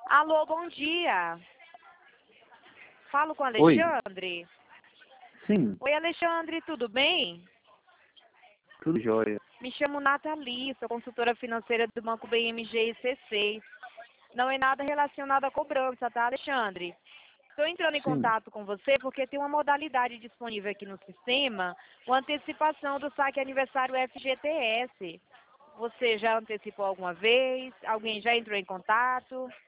Alô, bom dia. Falo com o Oi, Alexandre. sim, Oi, Alexandre, tudo bem? tudo jóia. Me chamo Nathalie, sou consultora financeira do Banco BMG e C6. Não é nada relacionado à cobrança, tá, Alexandre? Estou entrando em Sim, contato com você porque tem uma modalidade disponível aqui no sistema, uma antecipação do saque aniversário FGTS. Você já antecipou alguma vez? Alguém já entrou em contato?